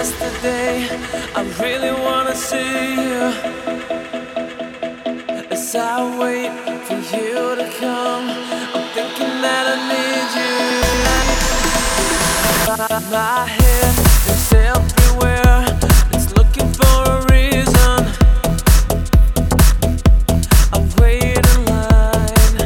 yesterday. I really wanna see you. As I wait for you to come, I'm thinking that I need you. My head is everywhere, it's looking for a reason. I wait in line,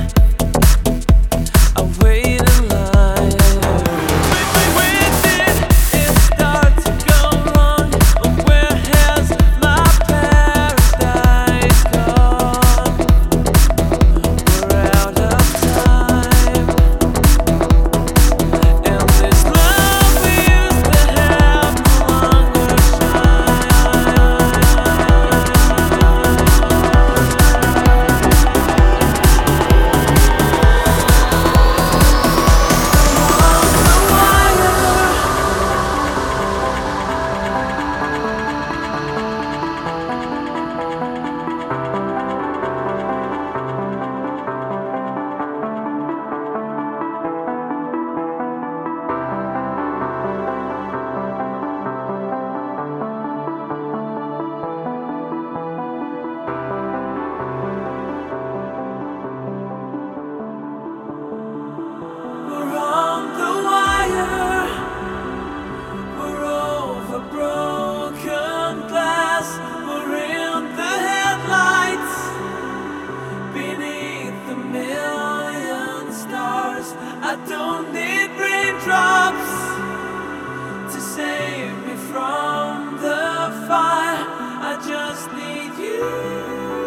I wait in line. When did it start to go wrong? Where has my paradise gone? We're out of time, and this love we used to have no longer I don't need raindrops to save me from the fire. I just need you.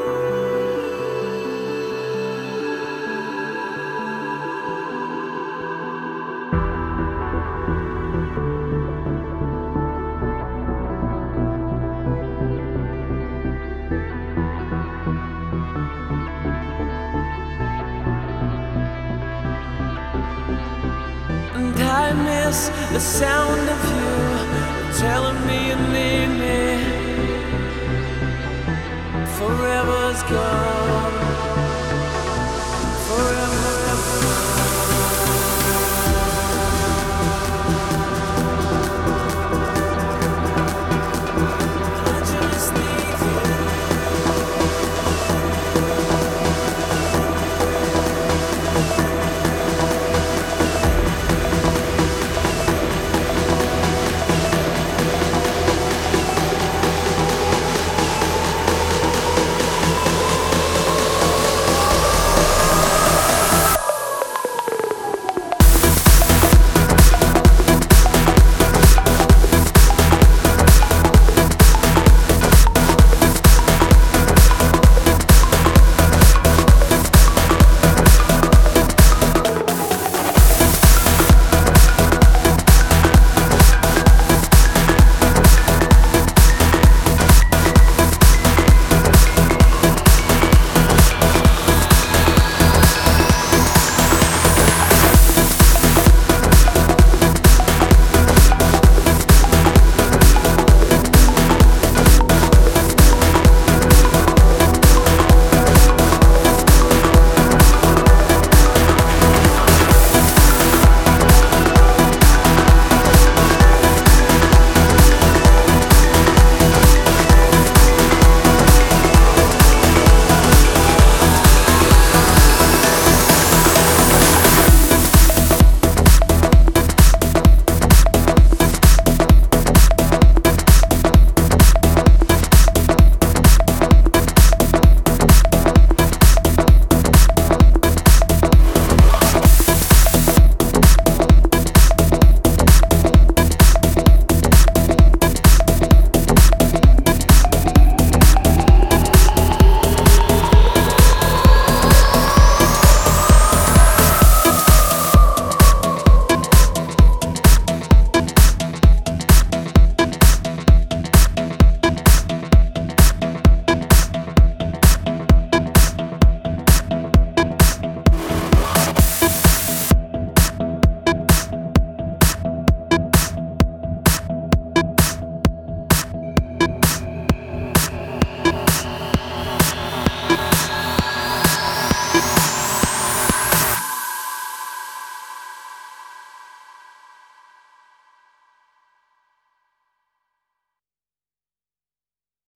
And I miss the sound of you telling me you need me. Forever's gone.